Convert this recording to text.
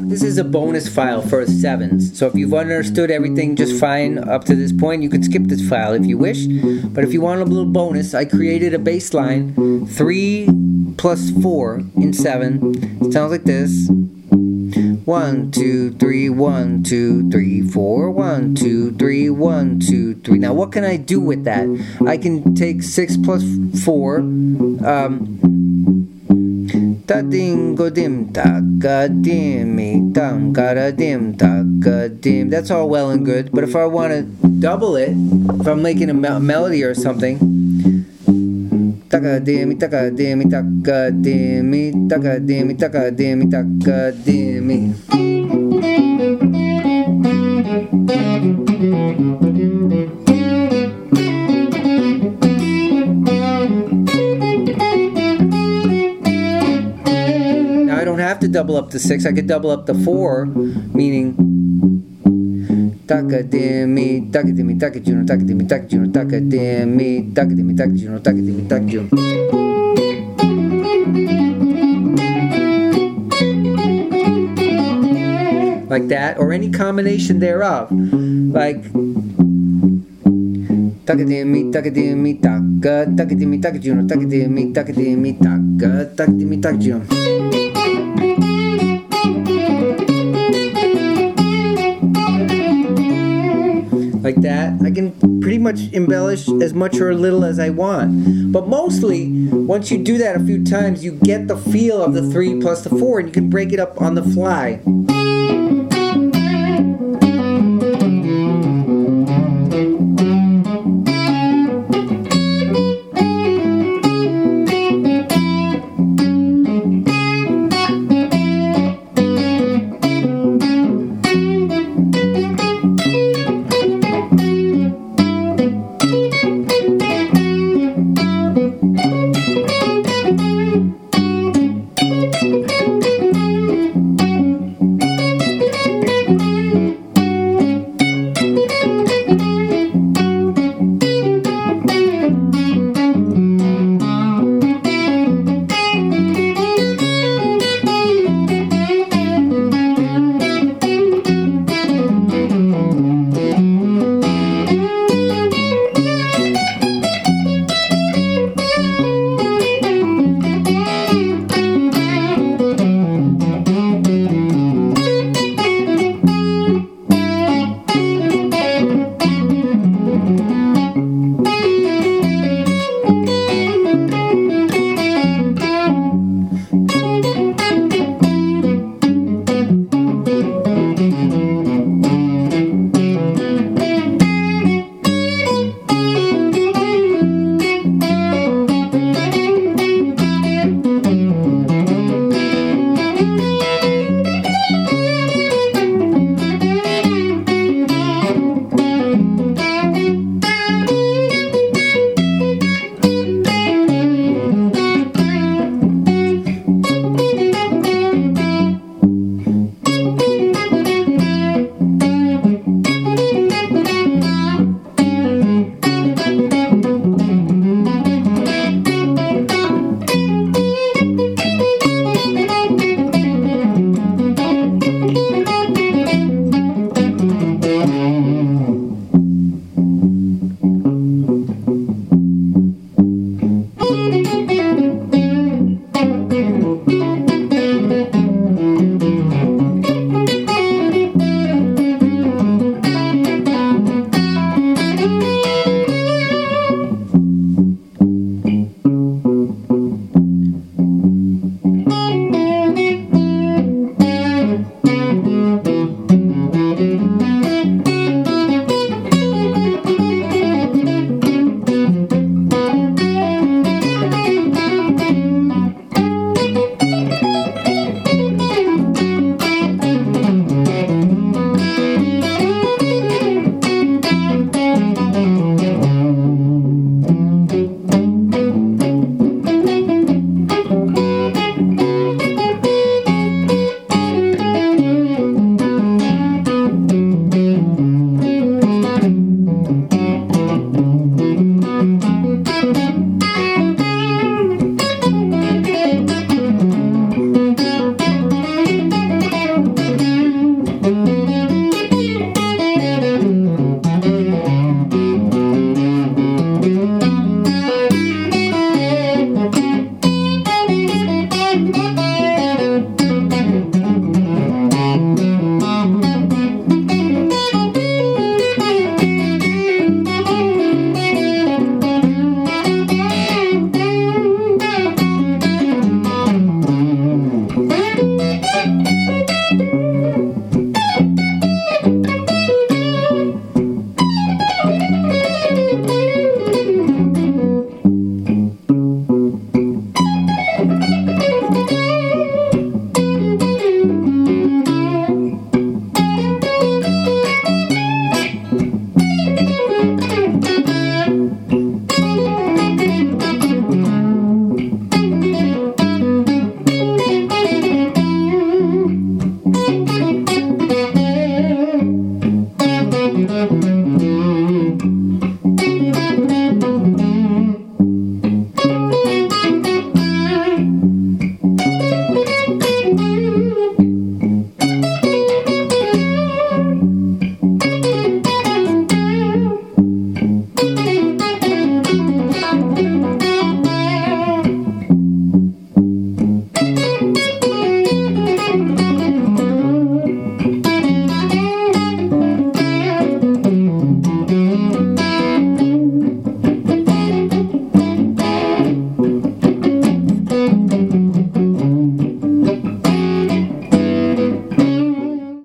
This is a bonus file for sevens. So if you've understood everything just fine up to this point, you could skip this file if you wish. But if you want a little bonus, I created a baseline 3 plus 4 in 7. It sounds like this. 1, 2, 3, 1, 2, 3, 4, 1, 2, 3, 1, 2, 3. Now what can I do with that? I can take 6 plus 4, da ding go dim da ga dim me dum ga da dim da ga dim. That's all well and good, but if I want to double it, if I'm making a melody or something, da ga dim me da ga dim me da ga dim me da ga dim me da ga dim me da ga dim me. Have to double up the 6. I could double up the 4, meaning takademi takademi takajuno takademi takajuno takademi takademi takajuno takademi takajuno. Like that, or any combination thereof, like takademi takademi taka takademi takajuno takademi takademi taka takademi takajuno. Like that. I can pretty much embellish as much or little as I want. But mostly, once you do that a few times, you get the feel of the 3 plus the 4, and you can break it up on the fly.